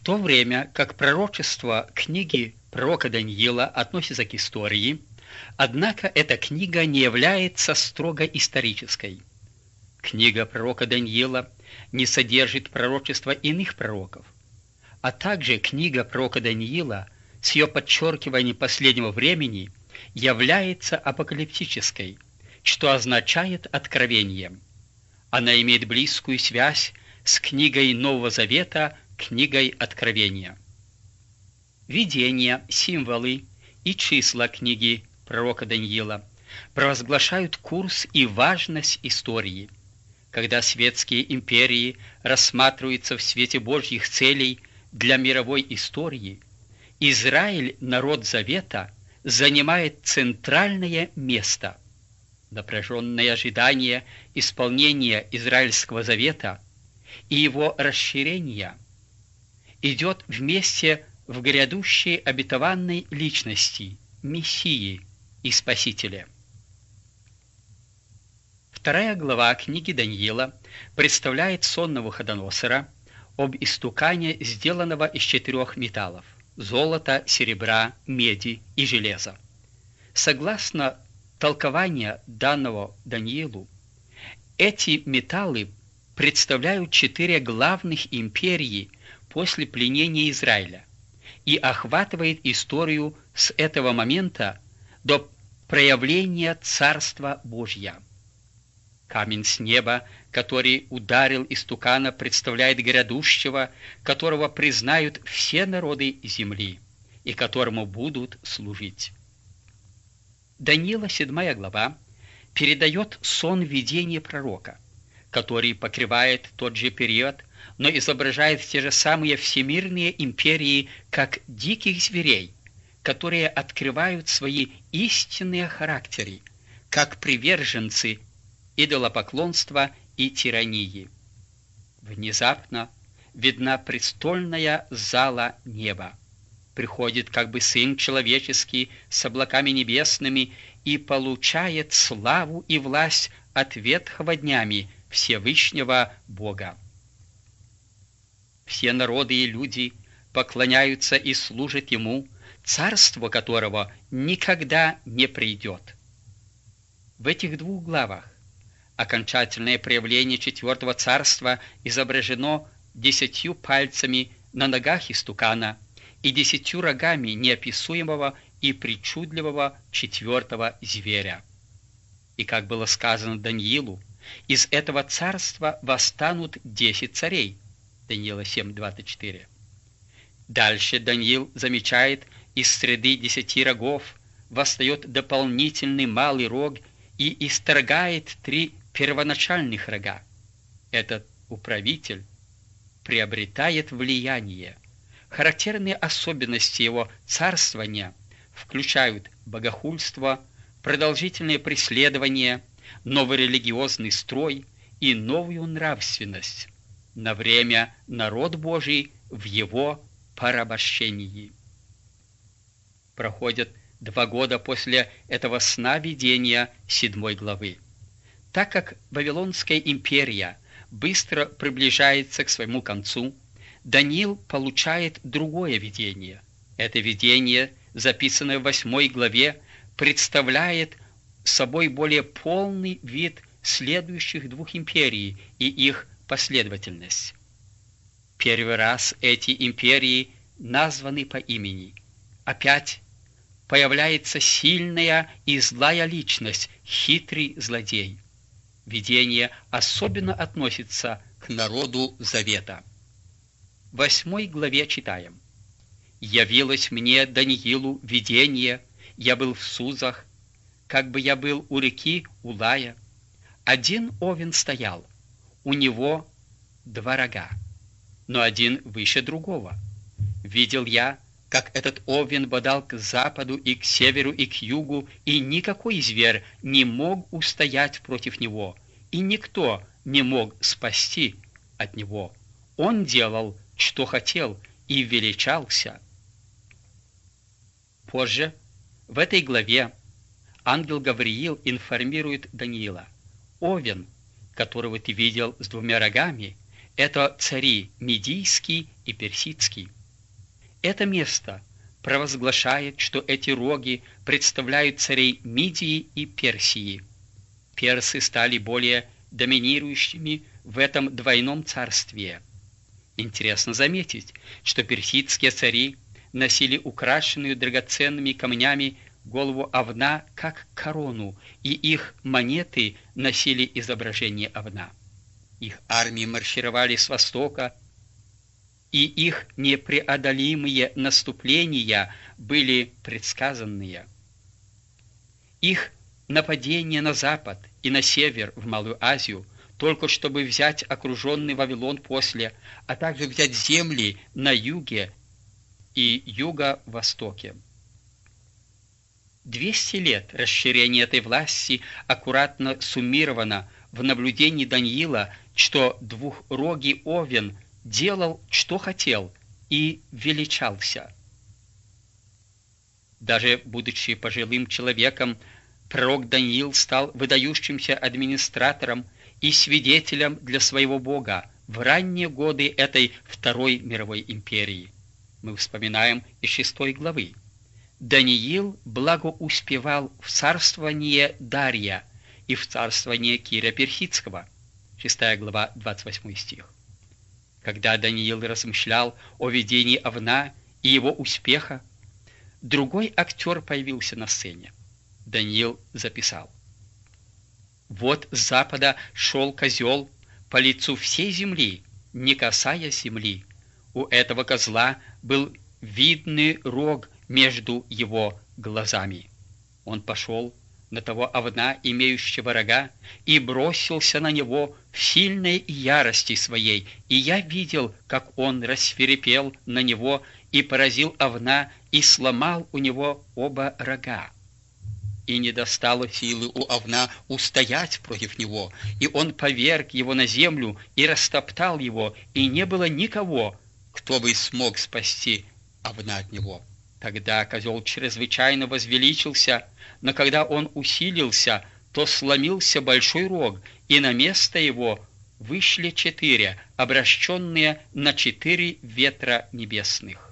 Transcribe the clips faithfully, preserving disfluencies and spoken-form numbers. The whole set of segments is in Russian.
то время как пророчество книги пророка Даниила относится к истории, однако эта книга не является строго исторической. Книга пророка Даниила не содержит пророчества иных пророков, а также книга пророка Даниила с ее подчеркиванием последнего времени является апокалиптической, что означает откровением. Она имеет близкую связь с книгой Нового Завета, книгой Откровения. Видения, символы и числа книги пророка Даниила провозглашают курс и важность истории. Когда светские империи рассматриваются в свете Божьих целей для мировой истории, Израиль, народ Завета, занимает центральное место. Напряженное ожидание исполнения Израильского Завета и его расширения идет вместе в грядущей обетованной личности, Мессии и Спасителя. Вторая глава книги Даниила представляет сон Навуходоносора об истукане, сделанного из четырех металлов – золота, серебра, меди и железа. Согласно толкованию данного Даниилу, эти металлы представляют четыре главных империи после пленения Израиля и охватывает историю с этого момента до проявления Царства Божья. Камень с неба, который ударил истукана, представляет грядущего, которого признают все народы земли и которому будут служить. Даниила, седьмая глава, передает сон видения пророка, который покрывает тот же период, но изображает те же самые всемирные империи, как диких зверей, которые открывают свои истинные характеры, как приверженцы идолопоклонства и тирании. Внезапно видна престольная зала неба. Приходит как бы Сын Человеческий с облаками небесными и получает славу и власть от ветхого днями Всевышнего Бога. Все народы и люди поклоняются и служат Ему, царство которого никогда не придет. В этих двух главах окончательное проявление четвертого царства изображено десятью пальцами на ногах истукана и десятью рогами неописуемого и причудливого четвертого зверя. И, как было сказано Даниилу, из этого царства восстанут десять царей. Даниила семь, двадцать четыре. Дальше Даниил замечает, из среды десяти рогов восстает дополнительный малый рог и исторгает три первоначальных рога. Этот управитель приобретает влияние. Характерные особенности его царствования включают богохульство, продолжительное преследование, новый религиозный строй и новую нравственность. На время народ Божий в его порабощении. Проходят два года после этого сна видения седьмой главы. Так как Вавилонская империя быстро приближается к своему концу, Даниил получает другое видение. Это видение, записанное в восьмой главе, представляет собой более полный вид следующих двух империй и их последовательность. Первый раз эти империи названы по имени. Опять появляется сильная и злая личность, хитрый злодей. Видение особенно относится к народу Завета. В восьмой главе читаем: «Явилось мне, Даниилу, видение, я был в Сузах, как бы я был у реки Улая. Один овен стоял, у него два рога, но один выше другого. Видел я, как этот овен бодал к западу и к северу и к югу, и никакой зверь не мог устоять против него, и никто не мог спасти от него. Он делал, что хотел, и величался». Позже, в этой главе, ангел Гавриил информирует Даниила: овен, которого ты видел с двумя рогами, это цари Медийский и Персидский. Это место провозглашает, что эти роги представляют царей Мидии и Персии. Персы стали более доминирующими в этом двойном царстве. Интересно заметить, что персидские цари носили украшенную драгоценными камнями голову овна как корону, и их монеты носили изображение овна. Их армии маршировали с востока, и их непреодолимые наступления были предсказанные. Их нападение на запад и на север в Малую Азию, только чтобы взять окруженный Вавилон после, а также взять земли на юге и юго-востоке. двести лет расширения этой власти аккуратно суммировано в наблюдении Даниила, что двухрогий овен делал, что хотел, и величался. Даже будучи пожилым человеком, пророк Даниил стал выдающимся администратором и свидетелем для своего Бога в ранние годы этой Второй мировой империи. Мы вспоминаем из шестой главы. Даниил благоуспевал в царствовании Дария и в царствовании Кира Персидского. шестая глава, двадцать восьмой стих. Когда Даниил размышлял о видении овна и его успеха, другой актер появился на сцене. Даниил записал: «Вот с запада шел козел по лицу всей земли, не касаясь земли. У этого козла был видный рог между его глазами. Он пошел на того овна, имеющего рога, и бросился на него в сильной ярости своей, и я видел, как он рассвирепел на него и поразил овна, и сломал у него оба рога. И не достало силы у овна устоять против него, и он поверг его на землю и растоптал его, и не было никого, кто бы смог спасти овна от него. Тогда козел чрезвычайно возвеличился, но когда он усилился, то сломился большой рог, и на место его вышли четыре, обращенные на четыре ветра небесных».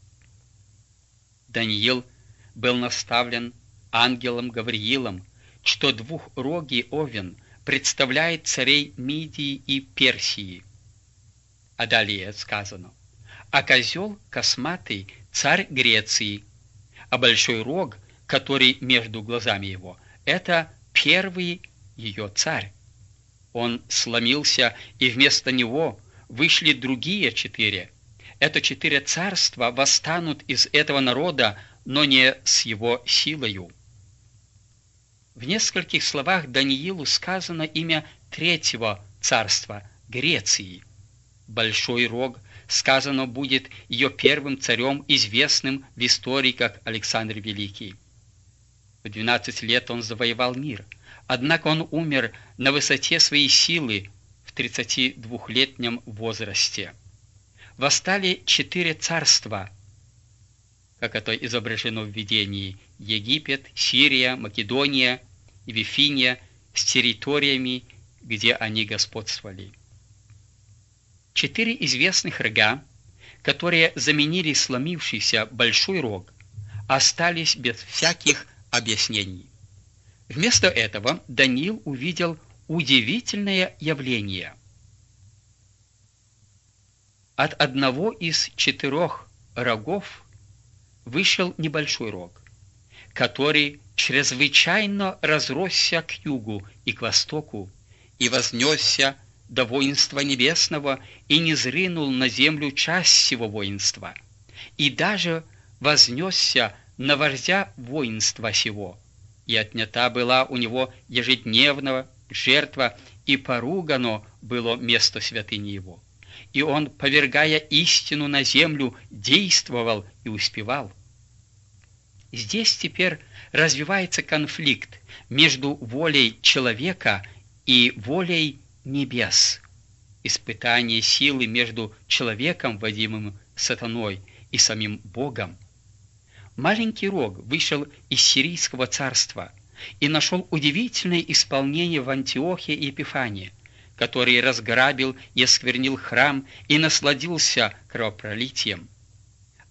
Даниил был наставлен ангелом Гавриилом, что двухрогий овен представляет царей Мидии и Персии. А далее сказано: «А козел косматый — царь Греции, а большой рог, который между глазами его, это первый ее царь. Он сломился, и вместо него вышли другие четыре. Это четыре царства восстанут из этого народа, но не с его силою». В нескольких словах Даниилу сказано имя третьего царства – Греции. Большой рог, сказано, будет ее первым царем, известным в истории как Александр Великий. В двенадцать лет он завоевал мир, однако он умер на высоте своей силы в тридцатидвухлетнем возрасте. Восстали четыре царства, как это изображено в видении: Египет, Сирия, Македония и Вифиния с территориями, где они господствовали. Четыре известных рога, которые заменили сломившийся большой рог, остались без всяких объяснений. Вместо этого Даниил увидел удивительное явление. От одного из четырех рогов вышел небольшой рог, который чрезвычайно разросся к югу и к востоку и вознесся до воинства небесного и не зринул на землю часть всего воинства, и даже вознесся на вождя воинства сего, и отнята была у него ежедневная жертва, и поругано было место святыни его. И он, повергая истину на землю, действовал и успевал. Здесь теперь развивается конфликт между волей человека и волей небес. Испытание силы между человеком, водимым сатаной, и самим Богом. Маленький рог вышел из сирийского царства и нашел удивительное исполнение в Антиохе и Епифании, который разграбил и осквернил храм и насладился кровопролитием.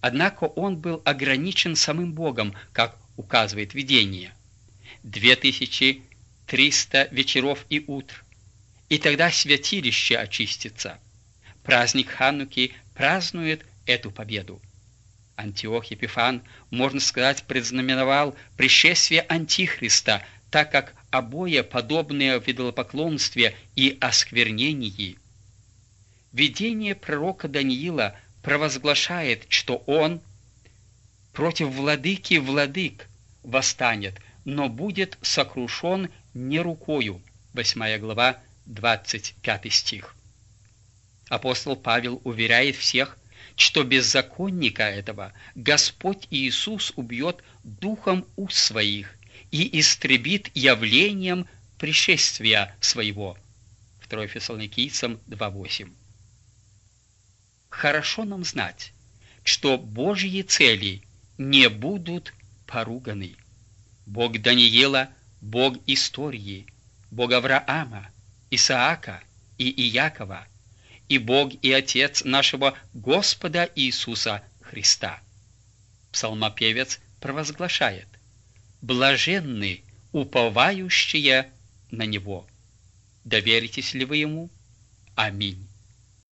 Однако он был ограничен самым Богом, как указывает видение. Две тысячи триста вечеров и утр, и тогда святилище очистится. Праздник Хануки празднует эту победу. Антиох Епифан, можно сказать, предзнаменовал пришествие Антихриста, так как обои подобные в идолопоклонстве и осквернении. Видение пророка Даниила провозглашает, что он против владыки владык восстанет, но будет сокрушен не рукою. Восьмая глава, двадцать пятый стих. Апостол Павел уверяет всех, что беззаконника этого Господь Иисус убьет духом уст своих и истребит явлением пришествия своего. второе Фессалоникийцам два восемь. Хорошо нам знать, что Божьи цели не будут поруганы. Бог Даниила – Бог истории, Бог Авраама, Исаака и Иакова, и Бог и Отец нашего Господа Иисуса Христа. Псалмопевец провозглашает: «Блаженны уповающие на Него». Доверитесь ли вы Ему? Аминь.